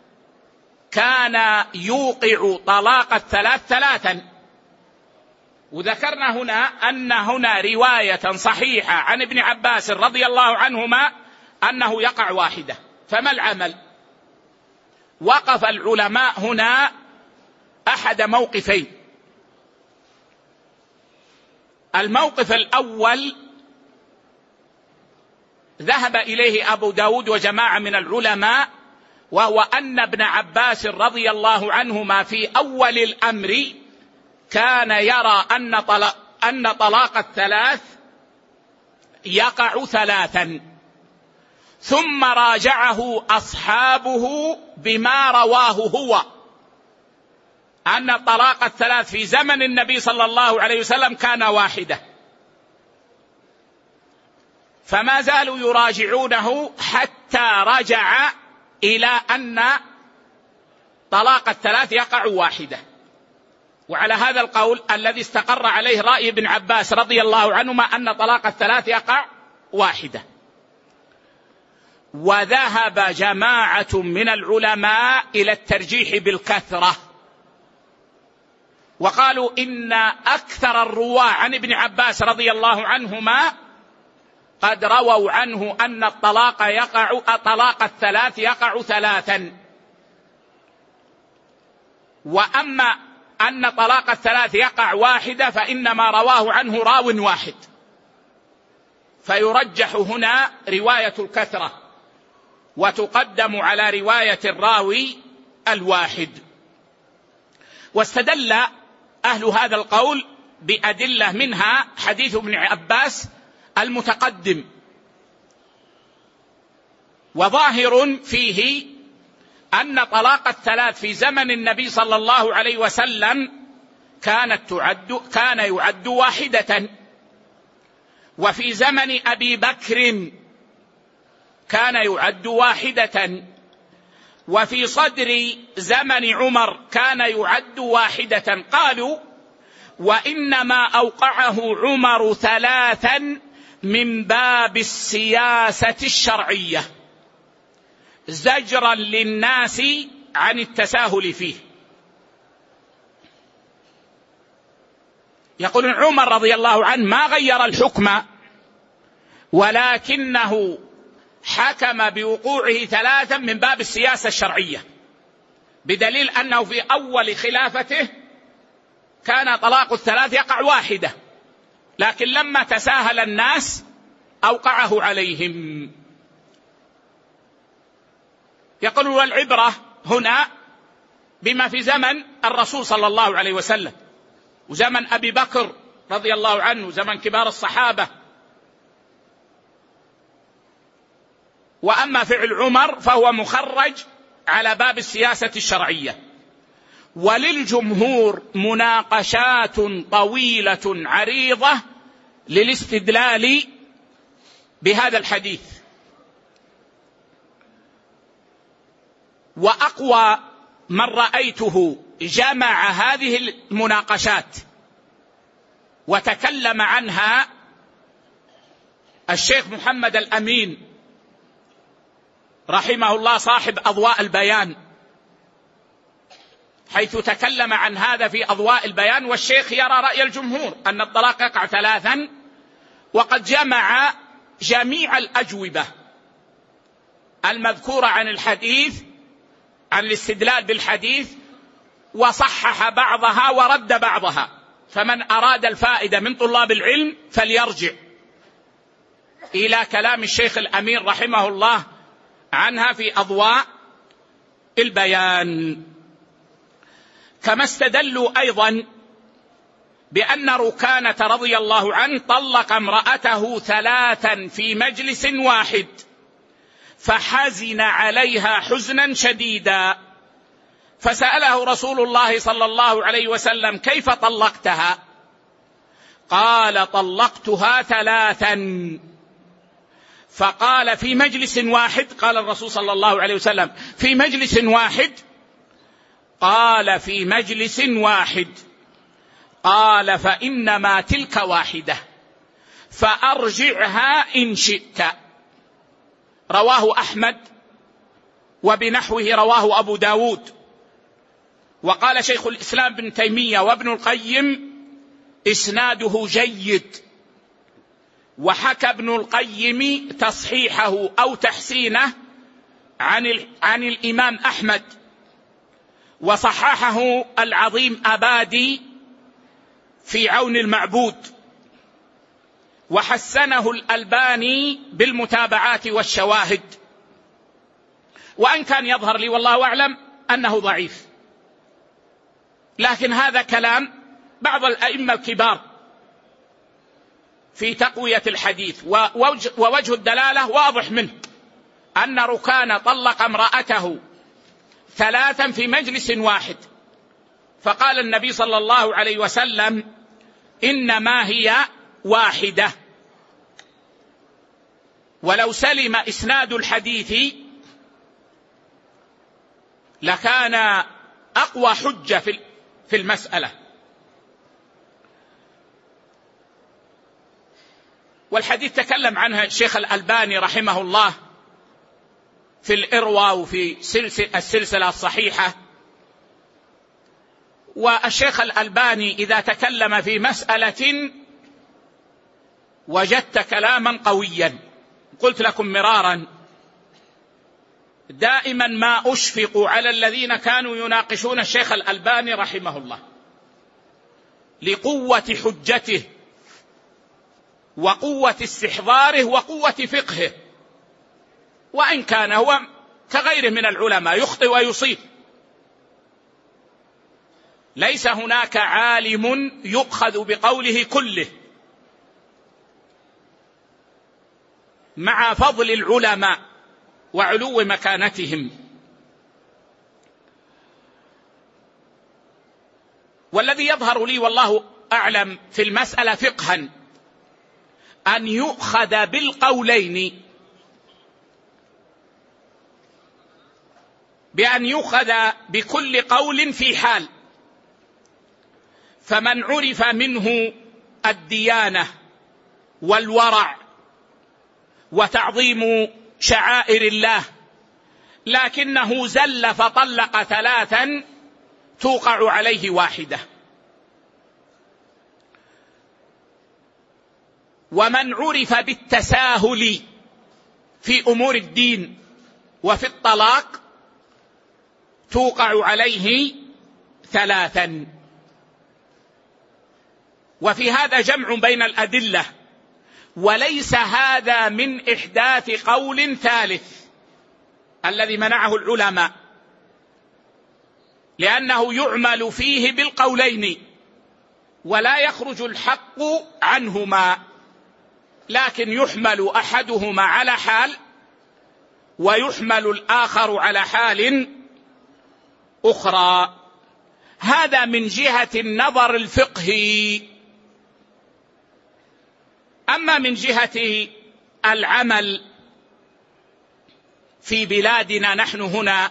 كان يوقع طلاق الثلاث ثلاثا، وذكرنا هنا أن هنا رواية صحيحة عن ابن عباس رضي الله عنهما أنه يقع واحدة. فما العمل؟ وقف العلماء هنا أحد موقفين. الموقف الأول ذهب إليه أبو داود وجماعة من العلماء، وهو أن ابن عباس رضي الله عنهما في أول الأمر كان يرى أن طلاق, أن طلاق الثلاث يقع ثلاثا، ثم راجعه أصحابه بما رواه هو أن طلاق الثلاث في زمن النبي صلى الله عليه وسلم كان واحدة، فما زالوا يراجعونه حتى رجع إلى أن طلاق الثلاث يقع واحدة. وعلى هذا القول الذي استقر عليه رأي ابن عباس رضي الله عنهما أن طلاق الثلاث يقع واحدة. وذهب جماعة من العلماء إلى الترجيح بالكثرة، وقالوا إن أكثر الرواة عن ابن عباس رضي الله عنهما قد رووا عنه أن الطلاق يقع طلاق الثلاث يقع ثلاثا، وأما أن طلاق الثلاث يقع واحدة فإنما رواه عنه راو واحد، فيرجح هنا رواية الكثرة وتقدم على رواية الراوي الواحد. واستدل أهل هذا القول بأدلة منها حديث ابن عباس المتقدم، وظاهر فيه أن طلاق الثلاث في زمن النبي صلى الله عليه وسلم كانت تعد كان يعد واحدة، وفي زمن أبي بكر كان يعد واحدة، وفي صدر زمن عمر كان يعد واحدة. قالوا وإنما أوقعه عمر ثلاثا من باب السياسة الشرعية زجرا للناس عن التساهل فيه. يقول عمر رضي الله عنه ما غير الحكم، ولكنه حكم بوقوعه ثلاثا من باب السياسة الشرعية، بدليل أنه في أول خلافته كان طلاق الثلاث يقع واحدة، لكن لما تساهل الناس أوقعه عليهم. يقول والعبرة هنا بما في زمن الرسول صلى الله عليه وسلم وزمن أبي بكر رضي الله عنه زمن كبار الصحابة، وأما فعل عمر فهو مخرج على باب السياسة الشرعية. وللجمهور مناقشات طويلة عريضة للاستدلال بهذا الحديث، وأقوى من رأيته جمع هذه المناقشات وتكلم عنها الشيخ محمد الأمين رحمه الله صاحب أضواء البيان، حيث تكلم عن هذا في أضواء البيان. والشيخ يرى رأي الجمهور أن الطلاق يقع ثلاثا، وقد جمع جميع الأجوبة المذكورة عن الحديث عن الاستدلال بالحديث، وصحح بعضها ورد بعضها. فمن أراد الفائدة من طلاب العلم فليرجع إلى كلام الشيخ الأمين رحمه الله عنها في أضواء البيان. كما استدلوا أيضا بأن ركانة رضي الله عنه طلق امرأته ثلاثا في مجلس واحد فحزن عليها حزنا شديدا، فسأله رسول الله صلى الله عليه وسلم كيف طلقتها؟ قال طلقتها ثلاثا. فقال في مجلس واحد؟ قال الرسول صلى الله عليه وسلم في مجلس واحد؟ قال في مجلس واحد. قال فإنما تلك واحدة فأرجعها إن شئت. رواه أحمد وبنحوه رواه أبو داود. وقال شيخ الإسلام ابن تيمية وابن القيم إسناده جيد، وحكى ابن القيم تصحيحه أو تحسينه عن, عن الإمام أحمد، وصححه العظيم أبادي في عون المعبود، وحسنه الألباني بالمتابعات والشواهد، وأن كان يظهر لي والله أعلم أنه ضعيف، لكن هذا كلام بعض الأئمة الكبار في تقوية الحديث. ووجه الدلالة واضح منه أن ركان طلق امرأته ثلاثا في مجلس واحد، فقال النبي صلى الله عليه وسلم إنما هي واحدة. ولو سلم إسناد الحديث لكان أقوى حجة في المسألة. والحديث تكلم عنها الشيخ الألباني رحمه الله في الإروى وفي السلسلة الصحيحة. والشيخ الألباني إذا تكلم في مسألة وجدت كلاما قويا، قلت لكم مرارا دائما ما أشفق على الذين كانوا يناقشون الشيخ الألباني رحمه الله لقوة حجته وقوة استحضاره وقوة فقهه، وإن كان هو كغيره من العلماء يخطئ ويصيب، ليس هناك عالم يؤخذ بقوله كله، مع فضل العلماء وعلو مكانتهم. والذي يظهر لي والله أعلم في المسألة فقها أن يؤخذ بالقولين، بأن يؤخذ بكل قول في حال، فمن عرف منه الديانة والورع وتعظيم شعائر الله لكنه زل فطلق ثلاثا توقع عليه واحدة، ومن عرف بالتساهل في أمور الدين وفي الطلاق توقع عليه ثلاثا. وفي هذا جمع بين الأدلة، وليس هذا من إحداث قول ثالث الذي منعه العلماء، لأنه يعمل فيه بالقولين ولا يخرج الحق عنهما، لكن يحمل أحدهما على حال ويحمل الآخر على حال أخرى. هذا من جهة النظر الفقهي. أما من جهة العمل في بلادنا نحن هنا،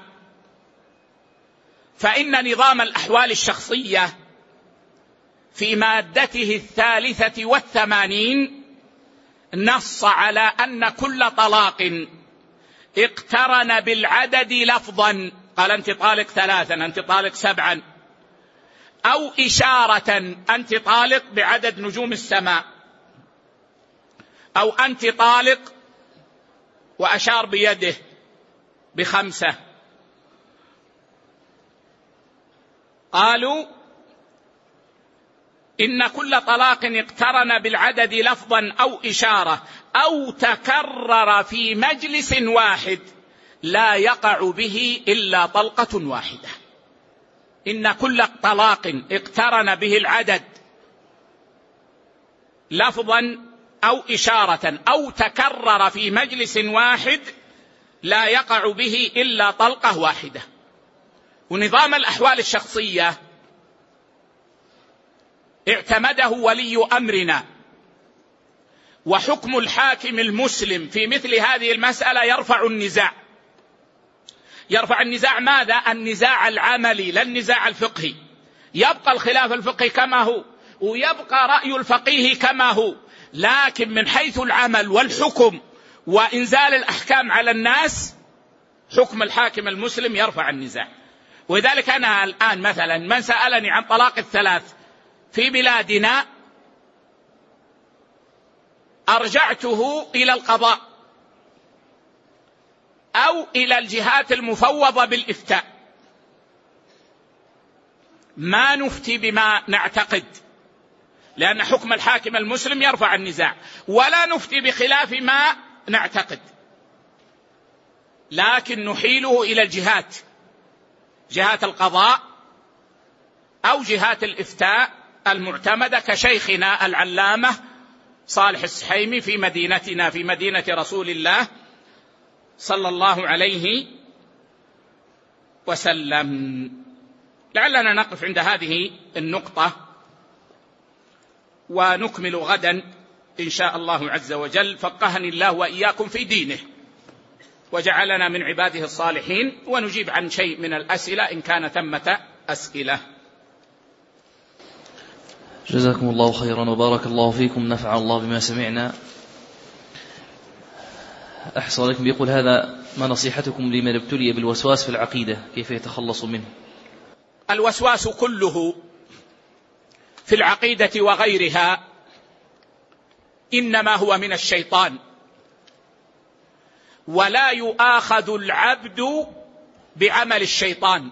فإن نظام الأحوال الشخصية في مادته الثالثة والثمانين نص على أن كل طلاق اقترن بالعدد لفظا، قال أنت طالق ثلاثا، أنت طالق سبعا، أو إشارة أنت طالق بعدد نجوم السماء، أو أنت طالق وأشار بيده بخمسة. قالوا إن كل طلاق اقترن بالعدد لفظا أو إشارة أو تكرر في مجلس واحد لا يقع به إلا طلقة واحدة. إن كل طلاق اقترن به العدد لفظا أو إشارة أو تكرر في مجلس واحد لا يقع به إلا طلقة واحدة. ونظام الأحوال الشخصية اعتمده ولي أمرنا، وحكم الحاكم المسلم في مثل هذه المسألة يرفع النزاع. يرفع النزاع ماذا؟ النزاع العملي لا النزاع الفقهي. يبقى الخلاف الفقهي كما هو ويبقى رأي الفقيه كما هو، لكن من حيث العمل والحكم وإنزال الأحكام على الناس حكم الحاكم المسلم يرفع النزاع. ولذلك أنا الآن مثلا من سألني عن طلاق الثلاث في بلادنا أرجعته إلى القضاء أو إلى الجهات المفوضة بالإفتاء. ما نفتي بما نعتقد، لأن حكم الحاكم المسلم يرفع النزاع، ولا نفتي بخلاف ما نعتقد، لكن نحيله إلى الجهات، جهات القضاء أو جهات الإفتاء المعتمدة كشيخنا العلامة صالح السحيمي في مدينتنا في مدينة رسول الله صلى الله عليه وسلم. لعلنا نقف عند هذه النقطة ونكمل غدا إن شاء الله عز وجل. فقهني الله وإياكم في دينه وجعلنا من عباده الصالحين، ونجيب عن شيء من الأسئلة إن كان ثمة أسئلة. جزاكم الله خيرا وبارك الله فيكم، نفع الله بما سمعنا. أحسن لكم. يقول هذا: ما نصيحتكم لمن ابتلي بالوسواس في العقيدة، كيف يتخلص منه؟ الوسواس كله في العقيدة وغيرها إنما هو من الشيطان، ولا يؤاخذ العبد بعمل الشيطان.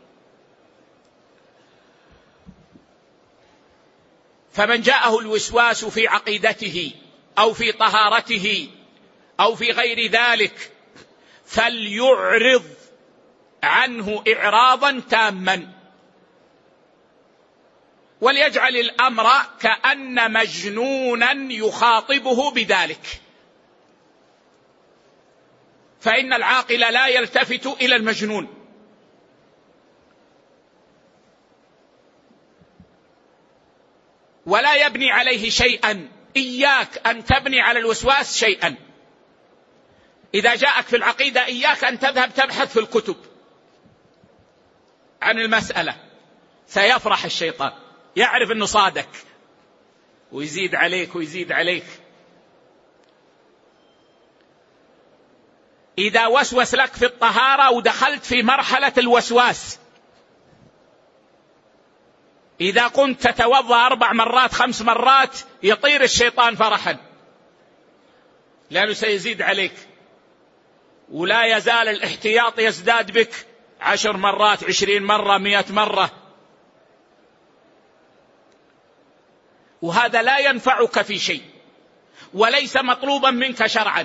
فمن جاءه الوسواس في عقيدته أو في طهارته أو في غير ذلك فليعرض عنه إعراضا تاما، وليجعل الأمر كأن مجنونا يخاطبه بذلك، فإن العاقل لا يلتفت إلى المجنون. ولا يبني عليه شيئا. إياك أن تبني على الوسواس شيئا. إذا جاءك في العقيدة إياك أن تذهب تبحث في الكتب عن المسألة، سيفرح الشيطان، يعرف أنه صادق ويزيد عليك ويزيد عليك. إذا وسوس لك في الطهارة ودخلت في مرحلة الوسواس، إذا كنت تتوضأ أربع مرات خمس مرات يطير الشيطان فرحا، لأنه سيزيد عليك، ولا يزال الاحتياط يزداد بك عشر مرات عشرين مرة مئة مرة، وهذا لا ينفعك في شيء وليس مطلوبا منك شرعا.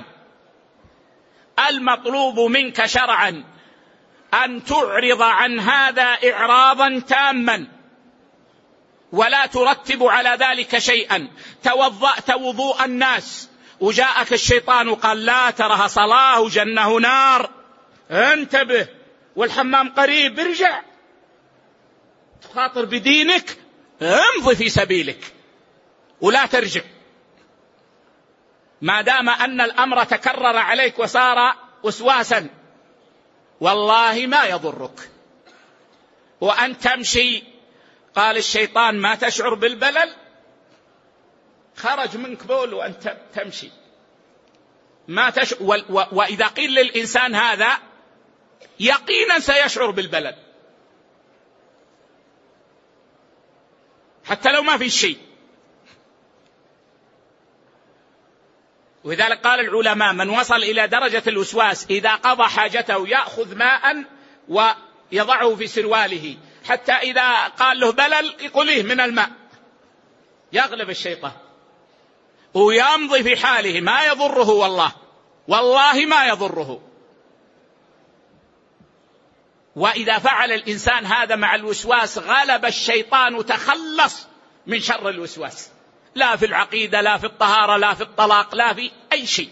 المطلوب منك شرعا أن تعرض عن هذا إعراضا تاما، ولا ترتب على ذلك شيئا. توضأت وضوء الناس وجاءك الشيطان وقال لا ترها صلاة وجنه نار، انتبه والحمام قريب، ارجع، تخاطر بدينك، امضي في سبيلك ولا ترجع. ما دام أن الأمر تكرر عليك وصار وسواسا والله ما يضرك. وأن تمشي، قال الشيطان ما تشعر بالبلل، خرج منك بول وأنت تمشي ما تشعر. و... و... وإذا قيل للإنسان هذا يقينا سيشعر بالبلل حتى لو ما في شيء. ولذلك قال العلماء من وصل إلى درجة الوسواس إذا قضى حاجته يأخذ ماء ويضعه في سرواله، حتى إذا قال له بلل يقوله من الماء، يغلب الشيطان ويمضي في حاله ما يضره، والله والله ما يضره. وإذا فعل الإنسان هذا مع الوسواس غلب الشيطان وتخلص من شر الوسواس، لا في العقيدة لا في الطهارة لا في الطلاق لا في أي شيء.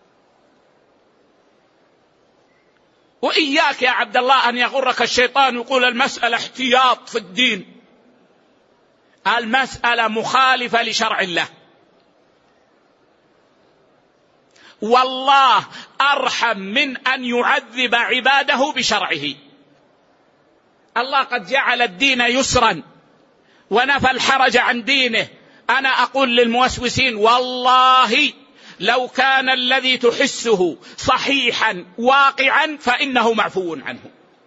وإياك يا عبد الله أن يغرك الشيطان ويقول المسألة احتياط في الدين. المسألة مخالفة لشرع الله، والله أرحم من أن يعذب عباده بشرعه. الله قد جعل الدين يسرا ونفى الحرج عن دينه. أنا أقول للموسوسين والله لو كان الذي تحسه صحيحا واقعا فإنه معفو عنه،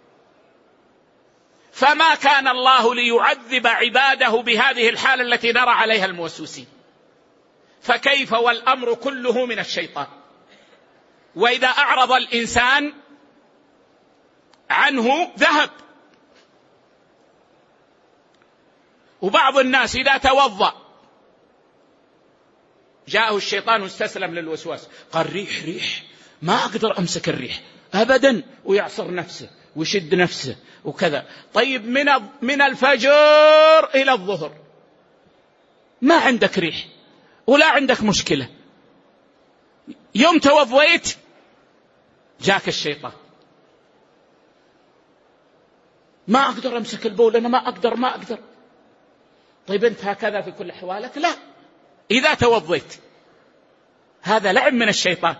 فما كان الله ليعذب عباده بهذه الحالة التي نرى عليها الموسوسين، فكيف والأمر كله من الشيطان. وإذا أعرض الإنسان عنه ذهب. وبعض الناس إذا توضأ جاءه الشيطان واستسلم للوسواس، قال ريح ريح ما أقدر أمسك الريح أبدا، ويعصر نفسه ويشد نفسه وكذا. طيب من من الفجر إلى الظهر ما عندك ريح ولا عندك مشكلة، يوم توضيت جاك الشيطان ما أقدر أمسك البول، أنا ما أقدر ما أقدر. طيب أنت هكذا في كل أحوالك؟ لا، إذا توضيت هذا لعب من الشيطان.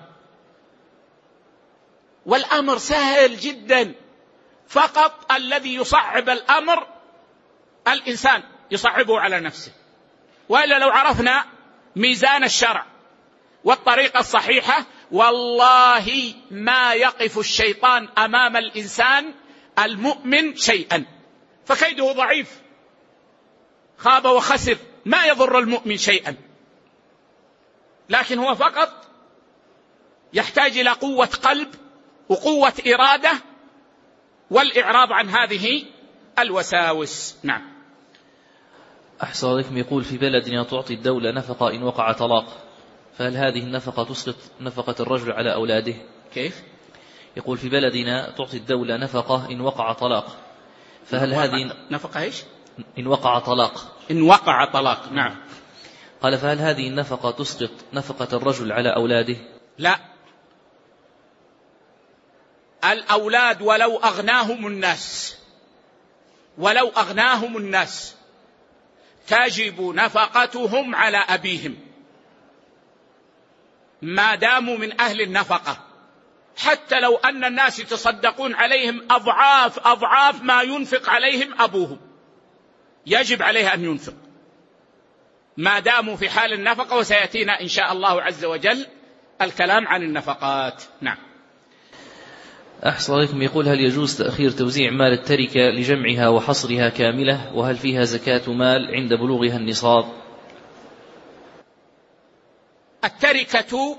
والأمر سهل جدا، فقط الذي يصعب الأمر الإنسان يصعبه على نفسه. وإلا لو عرفنا ميزان الشرع والطريقة الصحيحة والله ما يقف الشيطان أمام الإنسان المؤمن شيئا، فكيده ضعيف، خاب وخسر، ما يضر المؤمن شيئا، لكن هو فقط يحتاج إلى قوة قلب وقوة إرادة والإعراض عن هذه الوساوس. نعم. أحسن عليكم. يقول: في بلدنا تعطي الدولة نفقة إن وقع طلاق، فهل هذه النفقة تسقط نفقة الرجل على أولاده؟ كيف؟ يقول: في بلدنا تعطي الدولة نفقة إن وقع طلاق، فهل هذه نفقة إيش؟ إن وقع طلاق. إن وقع طلاق. نعم. قال: فهل هذه النفقة تسقط نفقة الرجل على أولاده؟ لا، الأولاد ولو أغناهم الناس ولو أغناهم الناس تجب نفقتهم على أبيهم ما داموا من أهل النفقة، حتى لو أن الناس يتصدقون عليهم أضعاف أضعاف ما ينفق عليهم أبوهم، يجب عليه أن ينفق ما داموا في حال النفقة، وسيأتينا إن شاء الله عز وجل الكلام عن النفقات. نعم. أحسن عليكم. يقول: هل يجوز تأخير توزيع مال التركة لجمعها وحصرها كاملة؟ وهل فيها زكاة مال عند بلوغها النصاب؟ التركة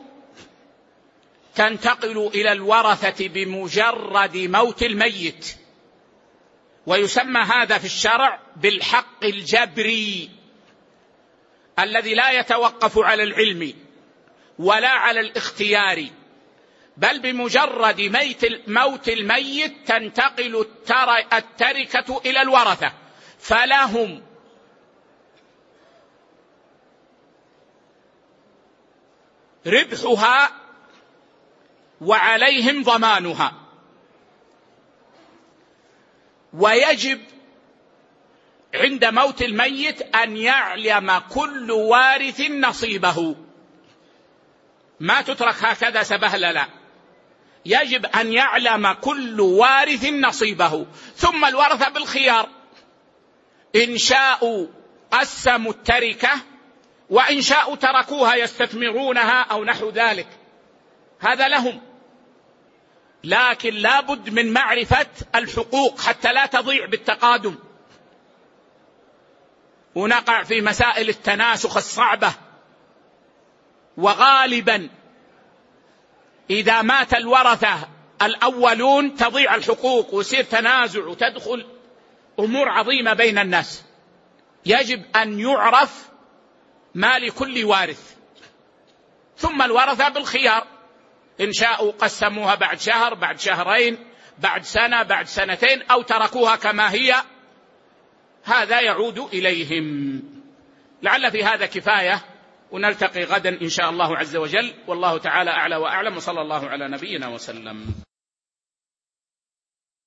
تنتقل إلى الورثة بمجرد موت الميت، ويسمى هذا في الشرع بالحق الجبري الذي لا يتوقف على العلم ولا على الاختيار، بل بمجرد ميت موت الميت تنتقل التركة إلى الورثة، فلهم ربحها وعليهم ضمانها. ويجب عند موت الميت أن يعلم كل وارث نصيبه، ما تترك هكذا سبهللا، يجب أن يعلم كل وارث نصيبه. ثم الورثة بالخيار، إن شاءوا قسموا التركة وإن شاءوا تركوها يستثمرونها أو نحو ذلك، هذا لهم، لكن لا بد من معرفة الحقوق حتى لا تضيع بالتقادم ونقع في مسائل التناسخ الصعبة. وغالبا إذا مات الورثة الأولون تضيع الحقوق ويصير تنازع وتدخل أمور عظيمة بين الناس. يجب أن يعرف ما لكل وارث، ثم الورثة بالخيار، إن شاءوا قسموها بعد شهر، بعد شهرين، بعد سنة، بعد سنتين، أو تركوها كما هي، هذا يعود إليهم. لعل في هذا كفاية، ونلتقي غدا إن شاء الله عز وجل، والله تعالى أعلى وأعلم، وصلى الله على نبينا وسلم.